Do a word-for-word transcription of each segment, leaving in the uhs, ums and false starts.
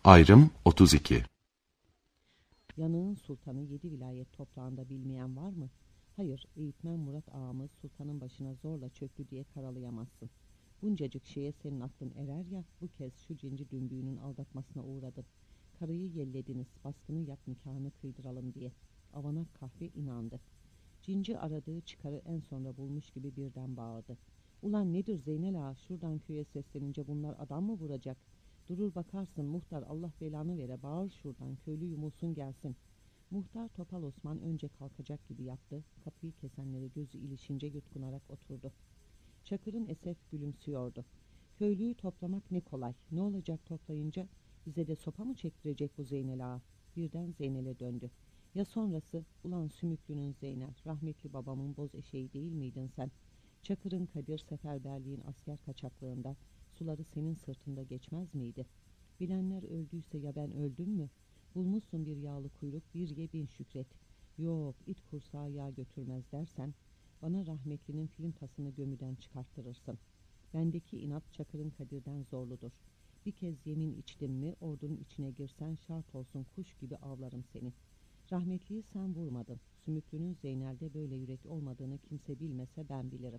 Ayrım otuz iki. Yanığın sultanı yedi vilayet toprağında bilmeyen var mı? Hayır, eğitmen Murat ağamız sultanın başına zorla çöktü diye karalayamazsın. Buncacık şeye senin aklın erer ya, bu kez şu cinci dümbüğünün aldatmasına uğradın. Karıyı yellediniz, baskını yap nikahını kıydıralım diye. Avanak kahve inandı. Cinci aradığı çıkarı en sonra bulmuş gibi birden bağırdı. Ulan nedir Zeynel ağa, şuradan köye seslenince bunlar adam mı vuracak? Durur bakarsın muhtar, Allah belanı vere, bağır şuradan, köylü yumulsun gelsin. Muhtar Topal Osman önce kalkacak gibi yaptı, kapıyı kesenlere gözü ilişince yutkunarak oturdu. Çakır'ın Esef gülümsüyordu. Köylüyü toplamak ne kolay, ne olacak toplayınca, bize de sopa mı çektirecek bu Zeynel ağa? Birden Zeynel'e döndü. Ya sonrası, ulan sümüklünün Zeynel, rahmetli babamın boz eşeği değil miydin sen? Çakır'ın Kadir seferberliğin asker kaçaklığında, suları senin sırtında geçmez miydi? Bilenler öldüyse ya ben öldüm mü? Bulmuşsun bir yağlı kuyruk, bir ye bin şükret. Yok, it kursağı yağ götürmez dersen, bana rahmetlinin film tasını gömüden çıkarttırırsın. Bendeki inat Çakır'ın Kadir'den zorludur. Bir kez yemin içtim mi, ordunun içine girsen şart olsun kuş gibi avlarım seni. Rahmetliyi sen vurmadın. Sümüklünün Zeynel'de böyle yürek olmadığını kimse bilmese ben bilirim.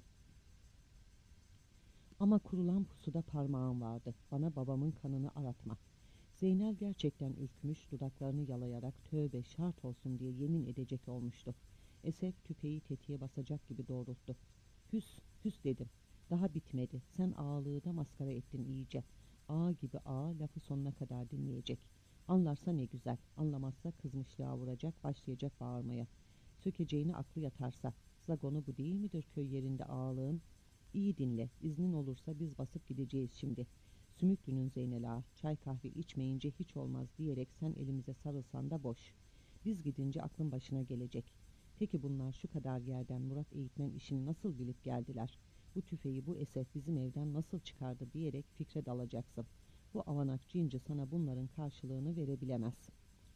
Ama kurulan pusuda parmağım vardı. Bana babamın kanını aratma. Zeynel gerçekten ürkmüş, dudaklarını yalayarak tövbe şart olsun diye yemin edecek olmuştu. Esef tüfeği tetiğe basacak gibi doğrulttu. Hüs, hüs dedim. Daha bitmedi. Sen ağalığı da maskara ettin iyice. Ağa gibi ağa lafı sonuna kadar dinleyecek. Anlarsa ne güzel, anlamazsa kızmışlığa vuracak, başlayacak bağırmaya. Sökeceğini aklı yatarsa, zagonu bu değil midir köy yerinde ağalığın? İyi dinle, iznin olursa biz basıp gideceğiz şimdi. Sümüklünün Zeynel ağa, çay kahve içmeyince hiç olmaz diyerek sen elimize sarılsan da boş. Biz gidince aklın başına gelecek. Peki bunlar şu kadar yerden Murat eğitmen işini nasıl bilip geldiler? Bu tüfeği bu Esef bizim evden nasıl çıkardı diyerek fikre dalacaksın. Bu avanak cinci sana bunların karşılığını verebilemez.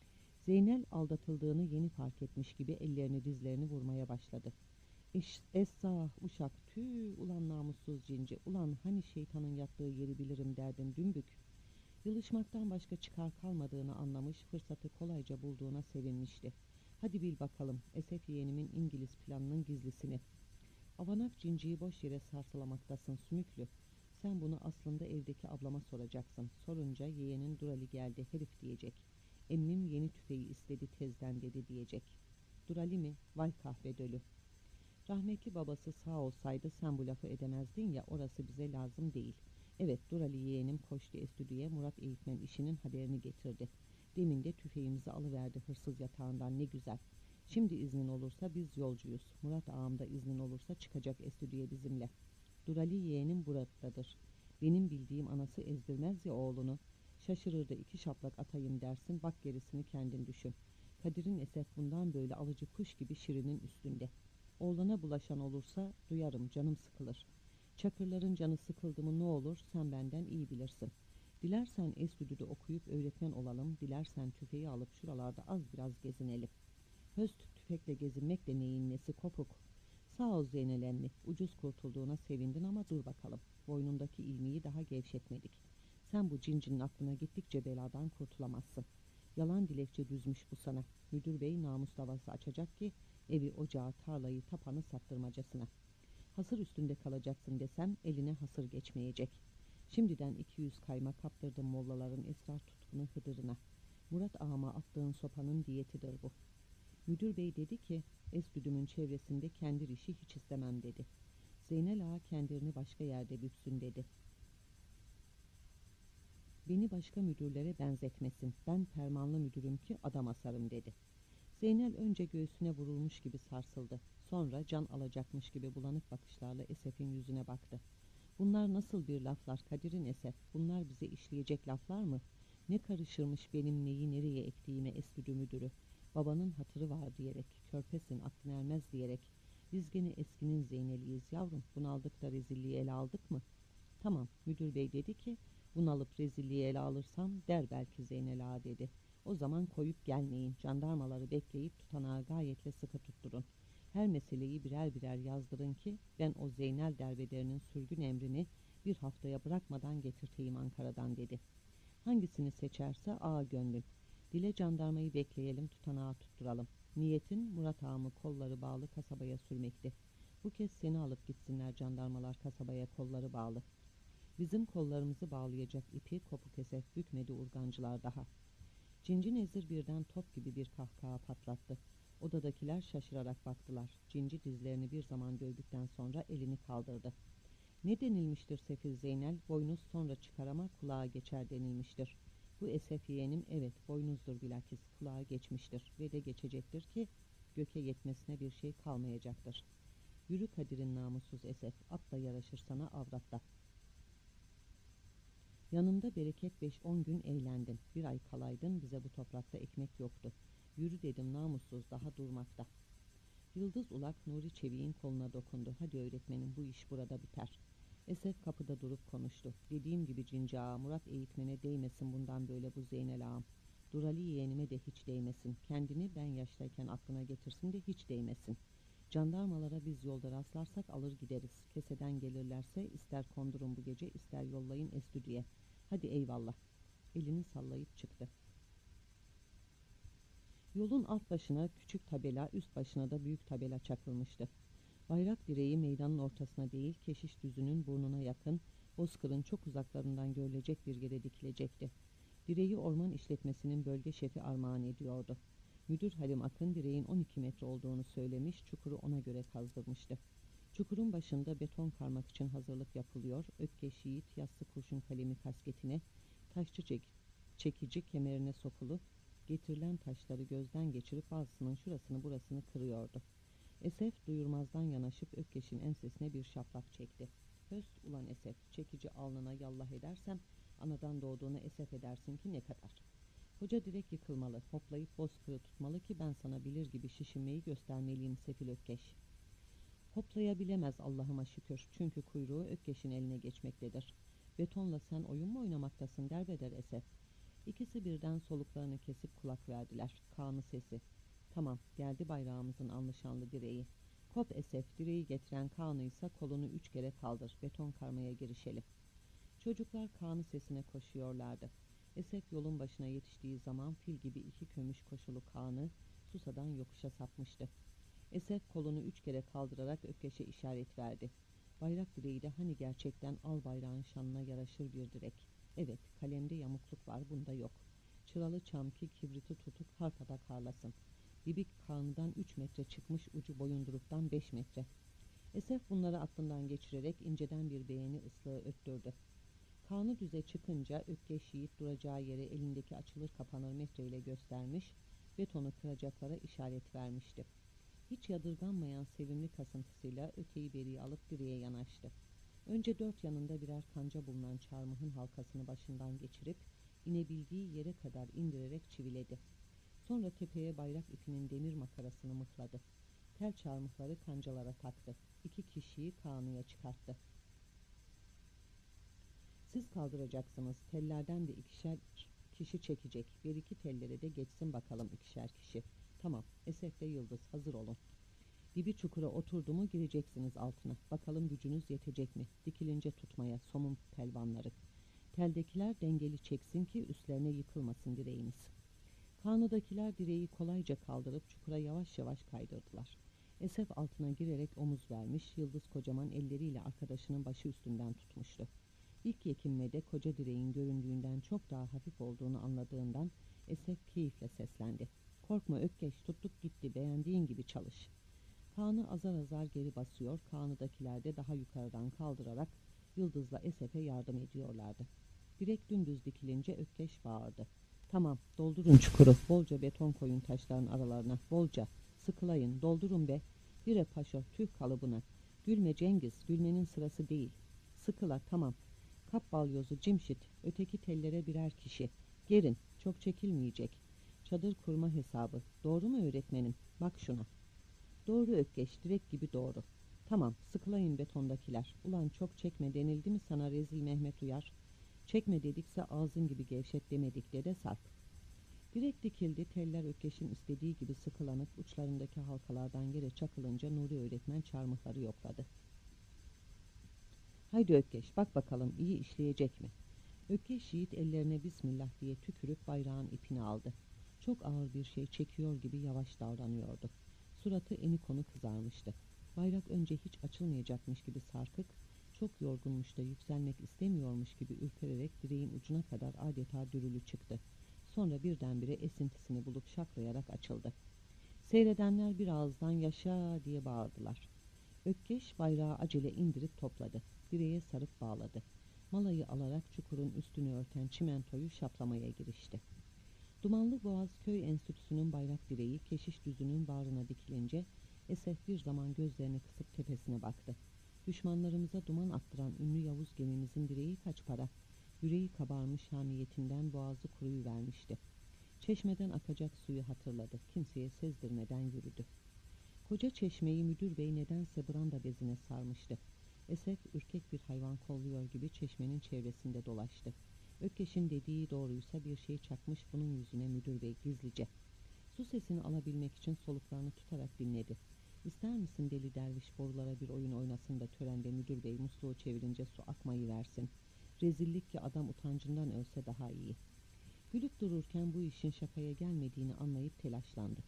Zeynel aldatıldığını yeni fark etmiş gibi ellerini dizlerini vurmaya başladı. Eş, Essah uşak tüh ulan namussuz cinci, ulan hani şeytanın yattığı yeri bilirim derdin dümbük. Yılışmaktan başka çıkar kalmadığını anlamış, fırsatı kolayca bulduğuna sevinmişti. Hadi bil bakalım Esef yeğenimin İngiliz planının gizlisini. Avanak cinciyi boş yere sarsılamaktasın sümüklü. Sen bunu aslında evdeki ablama soracaksın. Sorunca yeğenin Durali geldi herif diyecek. Emmim yeni tüfeği istedi tezden dedi diyecek. Durali mi? Vay kahve dölü. Rahmetli babası sağ olsaydı sen bu lafı edemezdin ya, orası bize lazım değil. Evet, Durali yeğenim koştu estüdyoya, Murat eğitmen işinin haberini getirdi. Demin de tüfeğimizi alıverdi hırsız yatağından, ne güzel. Şimdi iznin olursa biz yolcuyuz. Murat ağam da iznin olursa çıkacak estüdyoya bizimle. Durali yeğenim buradadır. Benim bildiğim anası ezdirmez ya oğlunu. Şaşırır da iki şaplak atayım dersin, bak gerisini kendin düşün. Kadir'in Esef bundan böyle alıcı kuş gibi Şirin'in üstünde. Oğlana bulaşan olursa duyarım, canım sıkılır. Çakırların canı sıkıldı mı ne olur sen benden iyi bilirsin. Dilersen estüdyoda okuyup öğretmen olalım, dilersen tüfeği alıp şuralarda az biraz gezinelim. Höst tüfekle gezinmek de neyin nesi kopuk. Sağ ol Zeynel emmi, ucuz kurtulduğuna sevindin ama dur bakalım. Boynundaki ilmiyi daha gevşetmedik. Sen bu cincinin aklına gittikçe beladan kurtulamazsın. Yalan dilekçe düzmüş bu sana. Müdür bey namus davası açacak ki evi, ocağı, tarlayı, tapanı sattırmacasına. Hasır üstünde kalacaksın desem eline hasır geçmeyecek. Şimdiden iki yüz kayma kaptırdım mollaların esrar tutkunu Hıdır'ına. Murat ağama attığın sopanın diyetidir bu. Müdür bey dedi ki, estüdümün çevresinde kendir işi hiç istemem dedi. Zeynel ağa kendirini başka yerde büksün dedi. Beni başka müdürlere benzetmesin, ben fermanlı müdürüm ki adam asarım dedi. Zeynel önce göğsüne vurulmuş gibi sarsıldı. Sonra can alacakmış gibi bulanık bakışlarla Esef'in yüzüne baktı. Bunlar nasıl bir laflar Kadir'in Esef? Bunlar bize işleyecek laflar mı? Ne karışırmış benim neyi nereye ektiğime estüdyo müdürü. Babanın hatırı var diyerek, körpesin aklın ermez diyerek. Biz gene eskinin Zeyneliyiz yavrum, bunaldık da rezilliği ele aldık mı? Tamam, müdür bey dedi ki, bunalıp rezilliği ele alırsam der belki Zeynel ağa dedi. O zaman koyup gelmeyin, jandarmaları bekleyip tutanağı gayetle sıkı tutturun. Her meseleyi birer birer yazdırın ki ben o Zeynel derbelerinin sürgün emrini bir haftaya bırakmadan getirteyim Ankara'dan dedi. Hangisini seçerse ağa gönlün. Dile jandarmayı bekleyelim, tutanağı tutturalım. Niyetin Murat ağamı kolları bağlı kasabaya sürmekti. Bu kez seni alıp gitsinler jandarmalar kasabaya kolları bağlı. Bizim kollarımızı bağlayacak ipi kopuk esef bükmedi urgancılar daha. Cinci Nezir birden top gibi bir kahkaha patlattı. Odadakiler şaşırarak baktılar. Cinci dizlerini bir zaman dövdükten sonra elini kaldırdı. Ne denilmiştir Sefil Zeynel? Boynuz sonra çıkar ama kulağa geçer denilmiştir. Bu esef yeğenim evet boynuzdur bilakis kulağa geçmiştir ve de geçecektir ki göke yetmesine bir şey kalmayacaktır. Yürü Kadir'in namussuz esef, atla yaraşır sana avratla. Yanımda bereket beş on gün eğlendin, bir ay kalaydın bize bu toprakta ekmek yoktu. Yürü dedim namussuz daha durmakta. Yıldız Ulak Nuri Çevik'in koluna dokundu. Hadi öğretmenim bu iş burada biter. Esef kapıda durup konuştu. Dediğim gibi Cinci ağa, Murat eğitmene değmesin bundan böyle bu Zeynel ağam. Durali yeğenime de hiç değmesin. Kendini ben yaştayken aklına getirsin de hiç değmesin. Jandarmalara biz yolda rastlarsak alır gideriz. Keseden gelirlerse ister kondurun bu gece ister yollayın Estüdü'ye. Hadi eyvallah. Elini sallayıp çıktı. Yolun alt başına küçük tabela, üst başına da büyük tabela çakılmıştı. Bayrak direği meydanın ortasına değil, Keşiş Düzü'nün burnuna yakın, Bozkır'ın çok uzaklarından görülecek bir yere dikilecekti. Direği orman işletmesinin bölge şefi armağan ediyordu. Müdür Halim Akın direğin on iki metre olduğunu söylemiş, çukuru ona göre kazdırmıştı. Çukurun başında beton karmak için hazırlık yapılıyor, Ökkeş Yiğit yassı kurşun kalemi kasketine, taşçı çek çekici kemerine sokulu, getirilen taşları gözden geçirip bazısının şurasını burasını kırıyordu. Esef duyurmazdan yanaşıp Ökkeş'in ensesine bir şaplak çekti. Höst ulan Esef, çekici alnına yallah edersem anadan doğduğunu esef edersin ki ne kadar. Koca direk yıkılmalı, hoplayıp Bozkır'ı tutmalı ki ben sana bilir gibi şişinmeyi göstermeliyim Sefil Ökkeş. Hoplayabilemez Allah'ıma şükür çünkü kuyruğu Ökkeş'in eline geçmektedir. Betonla sen oyun mu oynamaktasın derbeder Esef. İkisi birden soluklarını kesip kulak verdiler. Kaan'ı sesi. Tamam geldi bayrağımızın anlaşanlı direği. Kop Esef direği getiren Kaan'ıysa kolunu üç kere kaldır. Beton karmaya girişelim. Çocuklar Kaan'ı sesine koşuyorlardı. Esef yolun başına yetiştiği zaman fil gibi iki kömüş koşulu Kaan'ı Susa'dan yokuşa sapmıştı. Esef kolunu üç kere kaldırarak Ökkeş'e işaret verdi. Bayrak direği de hani gerçekten al bayrağın şanına yaraşır bir direk. Evet, kalemde yamukluk var, bunda yok. Çıralı çam ki kibriti tutup harpada karlasın. Dibik Kaan'dan üç metre çıkmış, ucu boyunduruktan beş metre. Esef bunları aklından geçirerek inceden bir beğeni ıslığı öttürdü. Kaan'ı düze çıkınca Ökkeş Yiğit duracağı yere elindeki açılır kapanır metreyle göstermiş, betonu kıracaklara işaret vermişti. Hiç yadırganmayan sevimli kasıntısıyla öteyi beriyi alıp direğe yanaştı. Önce dört yanında birer kanca bulunan çarmıhın halkasını başından geçirip inebildiği yere kadar indirerek çiviledi. Sonra tepeye bayrak ipinin demir makarasını mıhladı. Tel çarmıhları kancalara taktı. İki kişiyi Kaan'ıya çıkarttı. Siz kaldıracaksınız. Tellerden de ikişer kişi çekecek. Bir iki tellere de geçsin bakalım ikişer kişi. Tamam. Esef ve Yıldız hazır olun. Dibi çukura oturdu mu gireceksiniz altına. Bakalım gücünüz yetecek mi? Dikilince tutmaya somun pelvanları. Teldekiler dengeli çeksin ki üstlerine yıkılmasın direğiniz. Kanıdakiler direği kolayca kaldırıp çukura yavaş yavaş kaydırdılar. Esef altına girerek omuz vermiş, Yıldız kocaman elleriyle arkadaşının başı üstünden tutmuştu. İlk yekinmede koca direğin göründüğünden çok daha hafif olduğunu anladığından Esef keyifle seslendi. Korkma Ökkeş, tuttuk gitti, beğendiğin gibi çalış. Kaan'ı azar azar geri basıyor, Kaan'ıdakiler de daha yukarıdan kaldırarak Yıldız'la Esef'e yardım ediyorlardı. Direk dümdüz dikilince Ökkeş bağırdı. Tamam, doldurun çukuru, bolca beton koyun taşların aralarına, bolca, sıkılayın, doldurun be. Bire paşa, tüh kalıbına. Gülme Cengiz, gülmenin sırası değil. Sıkıla, tamam. Kap balyozu, cimşit, öteki tellere birer kişi. Gerin, çok çekilmeyecek. Çadır kurma hesabı. Doğru mu öğretmenim? Bak şuna. Doğru Ökkeş, direk gibi doğru. Tamam, sıkılayın betondakiler. Ulan çok çekme denildi mi sana rezil Mehmet Uyar? Çekme dedikse ağzın gibi gevşet demedik de Sarp. Direk dikildi, teller Ökkeş'in istediği gibi sıkılanıp uçlarındaki halkalardan yere çakılınca Nuri öğretmen çarmıhları yokladı. Haydi Ökkeş, bak bakalım iyi işleyecek mi? Ökkeş yiğit ellerine bismillah diye tükürüp bayrağın ipini aldı. Çok ağır bir şey çekiyor gibi yavaş davranıyordu. Suratı eni konu kızarmıştı. Bayrak önce hiç açılmayacakmış gibi sarkık, çok yorgunmuş da yükselmek istemiyormuş gibi ürpererek direğin ucuna kadar adeta dürülü çıktı. Sonra birdenbire esintisini bulup şaklayarak açıldı. Seyredenler bir ağızdan yaşa diye bağırdılar. Ökkeş bayrağı acele indirip topladı. Direğe sarıp bağladı. Malayı alarak çukurun üstünü örten çimentoyu şaplamaya girişti. Dumanlı Boğaz Köy Enstitüsü'nün bayrak direği keşiş düzünün bağrına dikilince Esef bir zaman gözlerini kısıp tepesine baktı. Düşmanlarımıza duman attıran ünlü Yavuz gemimizin direği kaç para? Yüreği kabarmış hamiyetinden boğazı kuruyuvermişti. Çeşmeden akacak suyu hatırladı. Kimseye sezdirmeden yürüdü. Koca çeşmeyi müdür bey nedense branda bezine sarmıştı. Esef ürkek bir hayvan kolluyor gibi çeşmenin çevresinde dolaştı. Ökkeş'in dediği doğruysa bir şey çakmış bunun yüzüne müdür bey gizlice. Su sesini alabilmek için soluklarını tutarak dinledi. İster misin deli derviş borulara bir oyun oynasın da törende müdür bey musluğu çevirince su akmayı versin. Rezillik ki adam utancından ölse daha iyi. Gülüp dururken bu işin şakaya gelmediğini anlayıp telaşlandı.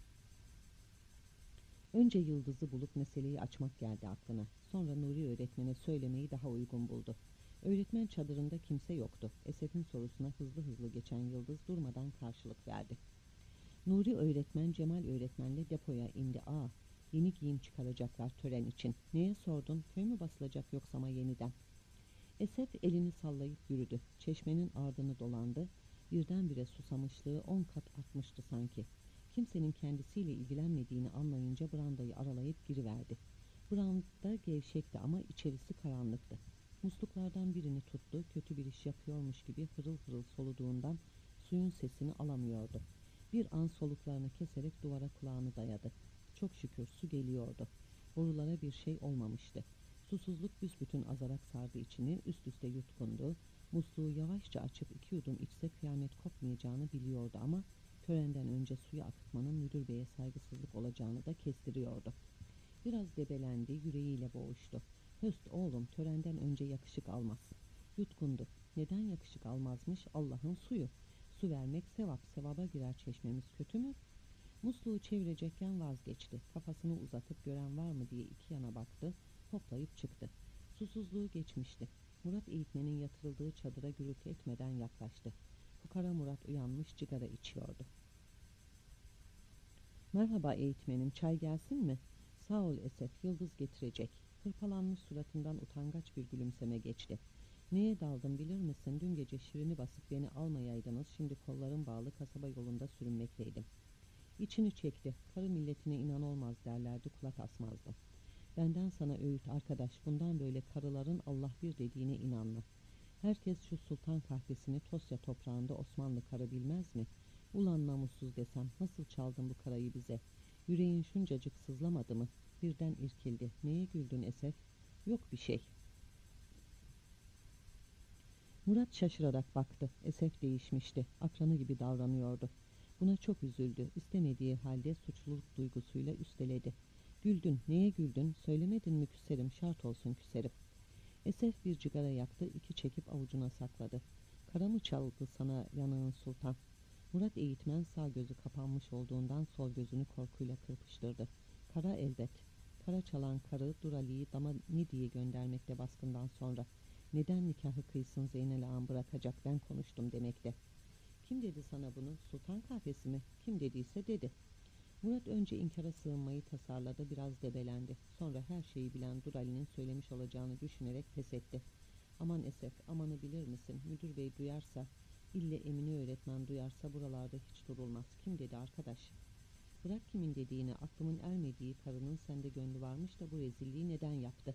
Önce Yıldız'ı bulup meseleyi açmak geldi aklına. Sonra Nuri öğretmene söylemeyi daha uygun buldu. Öğretmen çadırında kimse yoktu. Esef'in sorusuna hızlı hızlı geçen Yıldız durmadan karşılık verdi. Nuri öğretmen Cemal öğretmenle depoya indi. Aa, yeni giyim çıkaracaklar tören için. Neye sordun? Köy mü basılacak yoksama yeniden? Esef elini sallayıp yürüdü. Çeşmenin ardını dolandı. Birdenbire susamışlığı on kat artmıştı sanki. Kimsenin kendisiyle ilgilenmediğini anlayınca brandayı aralayıp giriverdi. Branda gevşekti ama içerisi karanlıktı. Musluklardan birini tuttu, kötü bir iş yapıyormuş gibi hırıl hırıl soluduğundan suyun sesini alamıyordu. Bir an soluklarını keserek duvara kulağını dayadı. Çok şükür su geliyordu. Borulara bir şey olmamıştı. Susuzluk büsbütün azarak sardı içini, üst üste yutkundu. Musluğu yavaşça açıp iki yudum içse kıyamet kopmayacağını biliyordu ama törenden önce suyu akıtmanın müdür beye saygısızlık olacağını da kestiriyordu. Biraz debelendi, yüreğiyle boğuştu. Höst oğlum, törenden önce yakışık almaz. Yutkundu. Neden yakışık almazmış? Allah'ın suyu. Su vermek sevap, sevaba girer çeşmemiz, kötü mü? Musluğu çevirecekken vazgeçti. Kafasını uzatıp gören var mı diye iki yana baktı, hoplayıp çıktı. Susuzluğu geçmişti. Murat eğitmenin yatırıldığı çadıra gürültü etmeden yaklaştı. Fukara Murat uyanmış, cigara içiyordu. Merhaba eğitmenim, çay gelsin mi? Sağ ol Esef, Yıldız getirecek. Hırpalanmış suratından utangaç bir gülümseme geçti. Neye daldım bilir misin? Dün gece şirini basıp beni almayaydınız, şimdi kollarım bağlı kasaba yolunda sürünmekteydim. İçini çekti. Karı milletine inan olmaz derlerdi, kulak asmazdım. Benden sana öğüt arkadaş, bundan böyle karıların Allah bir dediğine inanma. Herkes şu sultan kahvesini Tosya toprağında Osmanlı karı bilmez mi? Ulan namussuz desem, nasıl çaldın bu karayı bize? Yüreğin şuncacık sızlamadı mı? Birden irkildi. Neye güldün Esef? Yok bir şey. Murat şaşırarak baktı. Esef değişmişti. Akranı gibi davranıyordu. Buna çok üzüldü. İstemediği halde suçluluk duygusuyla üsteledi. Güldün. Neye güldün? Söylemedin mi küserim? Şart olsun küserim. Esef bir cigara yaktı. İki çekip avucuna sakladı. Kara mı çaldı sana yanağın sultan? Murat eğitmen sağ gözü kapanmış olduğundan sol gözünü korkuyla kırpıştırdı. Kara elbet. Kara çalan karı Durali'yi dama ne diye göndermekte baskından sonra. Neden nikahı kıysın Zeynel ağam bırakacak, ben konuştum demekte. Kim dedi sana bunu? Sultan kahvesi mi? Kim dediyse dedi. Murat önce inkara sığınmayı tasarladı, biraz debelendi. Sonra her şeyi bilen Durali'nin söylemiş olacağını düşünerek pes etti. Aman Esef, amanı bilir misin? Müdür bey duyarsa, ille Emine öğretmen duyarsa buralarda hiç durulmaz. Kim dedi arkadaş? Bırak kimin dediğini, aklımın ermediği karının sende gönlü varmış da bu rezilliği neden yaptı?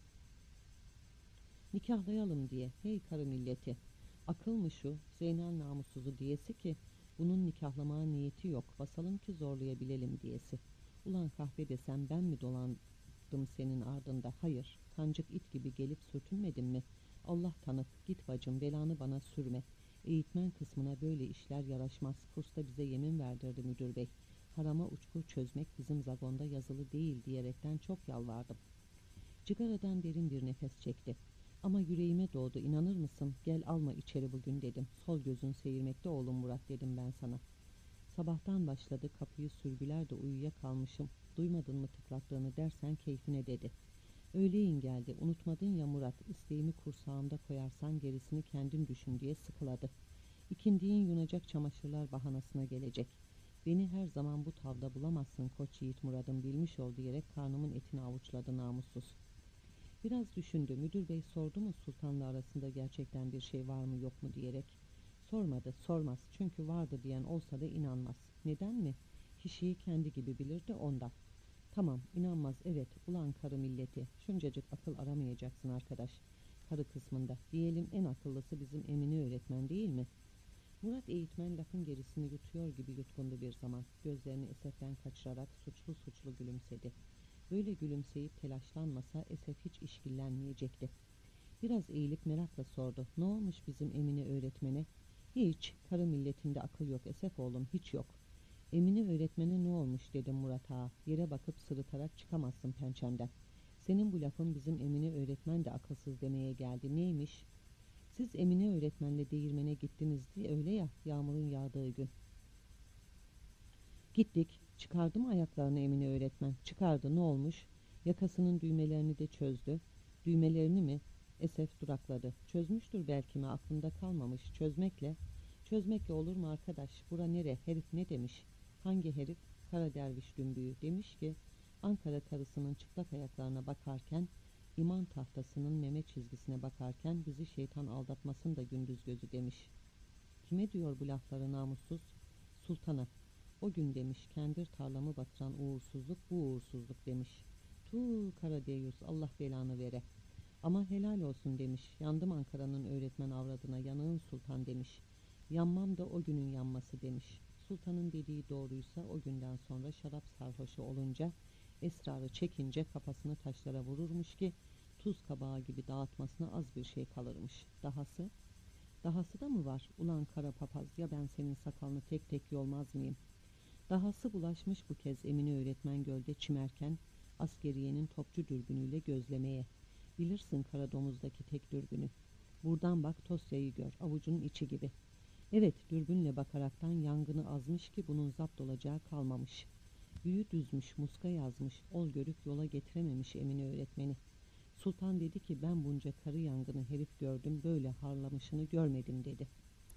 Nikahlayalım diye. Hey karı milleti! Akıl mı şu, Zeynel namussuzu diyesi ki, bunun nikahlamaya niyeti yok, basalım ki zorlayabilelim diyesi. Ulan kahve desem ben mi dolandım senin ardında? Hayır, kancık it gibi gelip sürtünmedin mi? Allah tanık, git bacım, belanı bana sürme. Eğitmen kısmına böyle işler yaraşmaz. Kursta bize yemin verdirdi müdür bey. Harama uçkur çözmek bizim zagonda yazılı değil diyerekten çok yalvardım. Cigaradan derin bir nefes çekti. Ama yüreğime doğdu, inanır mısın? Gel alma içeri bugün dedim. Sol gözün seyirmekte oğlum Murat dedim ben sana. Sabahtan başladı, kapıyı sürgüler de uyuyakalmışım. Duymadın mı tıklattığını dersen keyfine dedi. Öğleyin geldi, unutmadın ya Murat, isteğimi kursağımda koyarsan gerisini kendin düşün diye sıkıladı. İkindiğin yunacak çamaşırlar bahanasına gelecek. Beni her zaman bu tavda bulamazsın koç yiğit Murad'ım, bilmiş ol diyerek karnımın etini avuçladı namussuz. Biraz düşündü, müdür bey sordu mu sultanla arasında gerçekten bir şey var mı yok mu diyerek. Sormadı, sormaz, çünkü vardı diyen olsa da inanmaz. Neden mi? Kişiyi kendi gibi bilir de ondan. Tamam, inanmaz, evet, ulan karı milleti, şuncacık akıl aramayacaksın arkadaş. Karı kısmında, diyelim en akıllısı bizim Emine öğretmen değil mi? Murat eğitmen lafın gerisini yutuyor gibi yutkundu bir zaman. Gözlerini Esef'ten kaçırarak suçlu suçlu gülümsedi. Böyle gülümseyip telaşlanmasa Esef hiç işkillenmeyecekti. Biraz eğilip merakla sordu. Ne olmuş bizim Emine öğretmene? Hiç, karı milletinde akıl yok Esef oğlum, hiç yok. Emine öğretmene ne olmuş dedim Murat ağa. Yere bakıp sırıtarak çıkamazsın pençemden. Senin bu lafın bizim Emine öğretmen de akılsız demeye geldi. Neymiş? Siz Emine öğretmenle değirmene gittiniz diye öyle ya, yağmurun yağdığı gün. Gittik. Çıkardı mı ayaklarını Emine öğretmen? Çıkardı, ne olmuş? Yakasının düğmelerini de çözdü. Düğmelerini mi? Esef durakladı. Çözmüştür belki mi, aklında kalmamış. Çözmekle. Çözmekle olur mu arkadaş? Bura nere? Herif ne demiş? Hangi herif? Kara derviş dümbüğü. Demiş ki Ankara karısının çıplak ayaklarına bakarken, iman tahtasının meme çizgisine bakarken bizi şeytan aldatmasın da gündüz gözü demiş. Kime diyor bu lafları namussuz? Sultana. O gün demiş, kendir tarlamı batıran uğursuzluk bu uğursuzluk demiş. Tu Karadeyus, Allah belanı vere. Ama helal olsun demiş, yandım Ankara'nın öğretmen avradına, yanığın sultan demiş. Yanmam da o günün yanması demiş. Sultanın dediği doğruysa o günden sonra şarap sarhoşu olunca, esrarı çekince kafasını taşlara vururmuş ki tuz kabağı gibi dağıtmasına az bir şey kalırmış. Dahası? Dahası da mı var? Ulan kara papaz, ya ben senin sakalını tek tek yolmaz mıyım? Dahası bulaşmış bu kez Emine öğretmen gölde çimerken askeriyenin topçu dürbünüyle gözlemeye. Bilirsin kara domuzdaki tek dürbünü. Buradan bak Tosya'yı gör, avucunun içi gibi. Evet, dürbünle bakaraktan yangını azmış ki bunun zapt olacağı kalmamış. Büyü düzmüş, muska yazmış, ol görüp yola getirememiş Emine öğretmeni. Sultan dedi ki ben bunca karı yangını herif gördüm, böyle harlamışını görmedim dedi.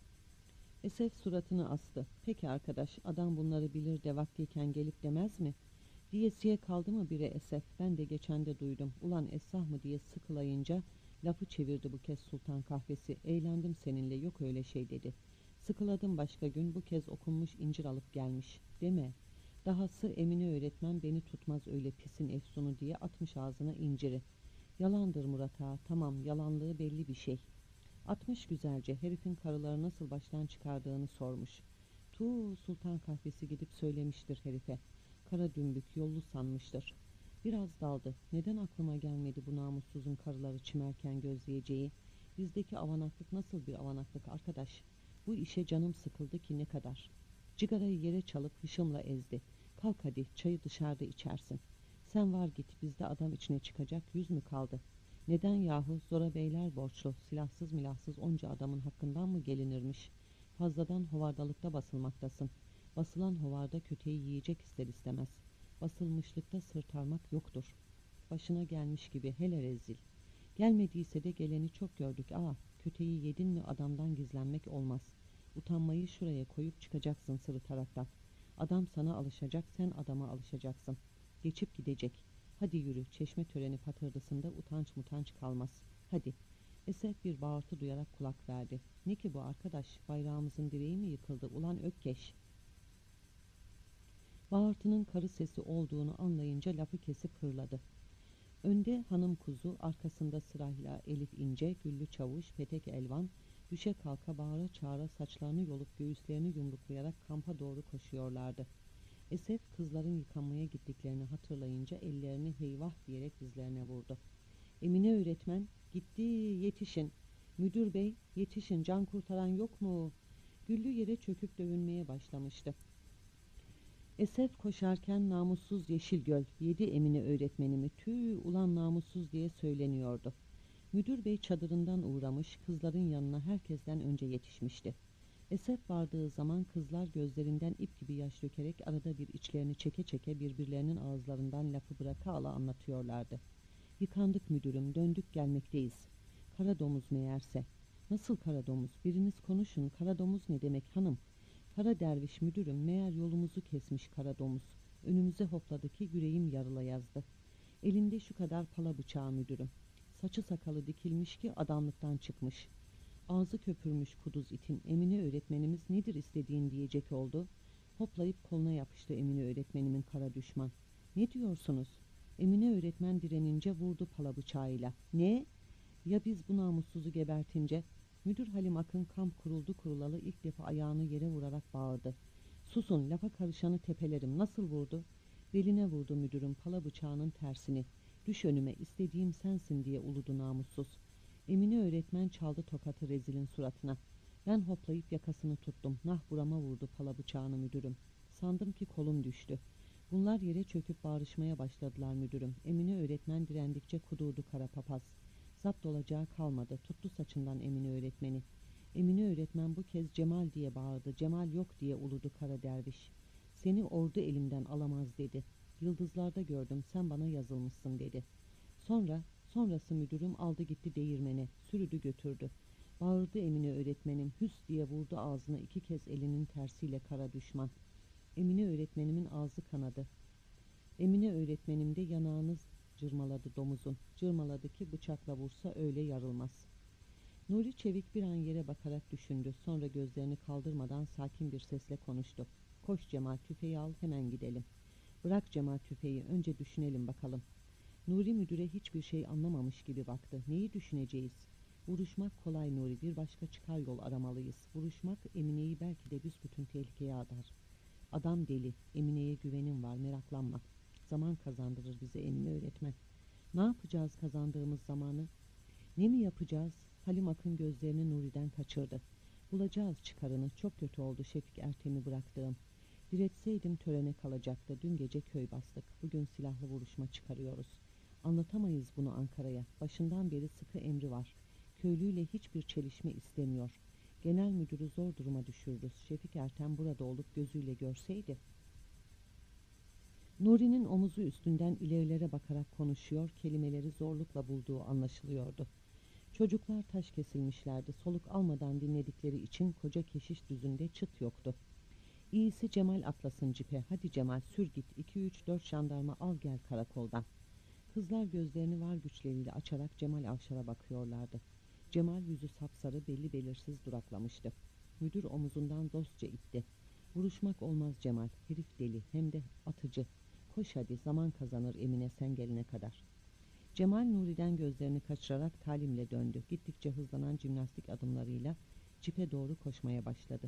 Esef suratını astı. Peki arkadaş, adam bunları bilir de vaktiyken gelip demez mi? Diyesiye kaldı mı bire Esef? Ben de geçen de duydum. Ulan esah mı diye sıkılayınca lafı çevirdi bu kez Sultan kahvesi. Eğlendim seninle, yok öyle şey dedi. Sıkıladım başka gün, bu kez okunmuş incir alıp gelmiş. Deme. Dahası Emine öğretmen beni tutmaz öyle pisin efsunu diye atmış ağzına inciri. Yalandır Murat ağa, tamam, yalanlığı belli bir şey. Atmış güzelce, herifin karıları nasıl baştan çıkardığını sormuş. Tu Sultan kahvesi gidip söylemiştir herife. Kara dümbük yollu sanmıştır. Biraz daldı. Neden aklıma gelmedi bu namussuzun karıları çimerken gözleyeceği? Bizdeki avanaklık nasıl bir avanaklık arkadaş? Bu işe canım sıkıldı ki ne kadar. Cigarayı yere çalıp hışımla ezdi. Kalk hadi, çayı dışarıda içersin. Sen var git, bizde adam içine çıkacak yüz mü kaldı? Neden yahu, zora beyler borçlu, silahsız milahsız onca adamın hakkından mı gelinirmiş? Fazladan hovardalıkta basılmaktasın. Basılan hovarda köteği yiyecek ister istemez. Basılmışlıkta sırtarmak yoktur. Başına gelmiş gibi, hele rezil. Gelmediyse de geleni çok gördük. Aa, köteği yedin mi adamdan gizlenmek olmaz. Utanmayı şuraya koyup çıkacaksın sırıtaraktan. Adam sana alışacak, sen adama alışacaksın. Geçip gidecek. Hadi yürü, çeşme töreni patırdısında utanç mutanç kalmaz. Hadi. Esef bir bağırtı duyarak kulak verdi. Ne ki bu arkadaş, bayrağımızın direği mi yıkıldı, ulan ökkeş? Bağırtının karı sesi olduğunu anlayınca lafı kesip hırladı. Önde hanım kuzu, arkasında sırayla Elif ince, Güllü çavuş, Petek elvan, düşe kalka bağıra çağıra saçlarını yolup göğüslerini yumruklayarak kampa doğru koşuyorlardı. Esef kızların yıkanmaya gittiklerini hatırlayınca ellerini heyvah diyerek dizlerine vurdu. Emine öğretmen, gitti, yetişin. Müdür bey, yetişin, can kurtaran yok mu? Güllü yere çöküp dövünmeye başlamıştı. Esef koşarken namussuz Yeşilgöl, yedi Emine öğretmenimi, tüy ulan namussuz diye söyleniyordu. Müdür bey çadırından uğramış, kızların yanına herkesten önce yetişmişti. Esef vardığı zaman kızlar gözlerinden ip gibi yaş dökerek arada bir içlerini çeke çeke birbirlerinin ağızlarından lafı bıraka ala anlatıyorlardı. Yıkandık müdürüm, döndük gelmekteyiz. Kara domuz meğerse. Nasıl kara domuz? Biriniz konuşun, kara domuz ne demek hanım? Kara derviş müdürüm, meğer yolumuzu kesmiş kara domuz. Önümüze hopladı ki yüreğim yarıla yazdı. Elinde şu kadar pala bıçağı müdürüm. Saçı sakalı dikilmiş ki adamlıktan çıkmış. Ağzı köpürmüş kuduz itin. Emine öğretmenimiz nedir istediğin diyecek oldu. Hoplayıp koluna yapıştı Emine öğretmenimin kara düşman. Ne diyorsunuz? Emine öğretmen direnince vurdu pala bıçağıyla. Ne? Ya biz bu namussuzu gebertince? Müdür Halim Akın kamp kuruldu kurulalı ilk defa ayağını yere vurarak bağırdı. Susun, lafa karışanı tepelerim. Nasıl vurdu? Beline vurdu müdürüm pala bıçağının tersini. Düş önüme, istediğim sensin diye uludu namussuz. Emine öğretmen çaldı tokatı rezilin suratına. Ben hoplayıp yakasını tuttum. Nah burama vurdu pala bıçağını müdürüm. Sandım ki kolum düştü. Bunlar yere çöküp bağırışmaya başladılar müdürüm. Emine öğretmen direndikçe kudurdu kara papaz. Zapt olacağı kalmadı. Tuttu saçından Emine öğretmeni. Emine öğretmen bu kez Cemal diye bağırdı. Cemal yok diye uludu kara derviş. Seni ordu elimden alamaz dedi. Yıldızlarda gördüm, sen bana yazılmışsın dedi. Sonra, sonrası müdürüm aldı gitti değirmene, sürüdü götürdü. Bağırdı Emine öğretmenim, hüs diye vurdu ağzına iki kez elinin tersiyle kara düşman. Emine öğretmenimin ağzı kanadı. Emine öğretmenim de yanağını cırmaladı domuzun. Cırmaladı ki bıçakla vursa öyle yarılmaz. Nuri Çevik bir an yere bakarak düşündü. Sonra gözlerini kaldırmadan sakin bir sesle konuştu. Koş Cemal, tüfeği al, hemen gidelim. Bırak Cemal tüfeği, önce düşünelim bakalım. Nuri müdüre hiçbir şey anlamamış gibi baktı. Neyi düşüneceğiz? Vuruşmak kolay Nuri, bir başka çıkar yol aramalıyız. Vuruşmak Emine'yi belki de büsbütün tehlikeye atar. Adam deli, Emine'ye güvenim var, meraklanma. Zaman kazandırır bize Emine öğretmen. Ne yapacağız kazandığımız zamanı? Ne mi yapacağız? Halim Akın gözlerini Nuri'den kaçırdı. Bulacağız çıkarını, çok kötü oldu Şefik Ertem'i bıraktığım. Diretseydim törene kalacaktı. Dün gece köy bastık. Bugün silahlı vuruşma çıkarıyoruz. Anlatamayız bunu Ankara'ya. Başından beri sıkı emri var. Köylüyle hiçbir çelişme istemiyor. Genel müdürü zor duruma düşürürüz. Şefik Ertem burada olup gözüyle görseydi. Nuri'nin omuzu üstünden ilerilere bakarak konuşuyor, kelimeleri zorlukla bulduğu anlaşılıyordu. Çocuklar taş kesilmişlerdi. Soluk almadan dinledikleri için koca keşiş düzünde çıt yoktu. İyisi Cemal atlasın cipe. Hadi Cemal sür git. iki üç dört jandarma al gel karakoldan. Kızlar gözlerini var güçleriyle açarak Cemal Avşar'a bakıyorlardı. Cemal yüzü sapsarı belli belirsiz duraklamıştı. Müdür omuzundan dostça itti. Vuruşmak olmaz Cemal. Herif deli hem de atıcı. Koş hadi zaman kazanır Emine sen gelene kadar. Cemal Nuri'den gözlerini kaçırarak talimle döndü. Gittikçe hızlanan jimnastik adımlarıyla cipe doğru koşmaya başladı.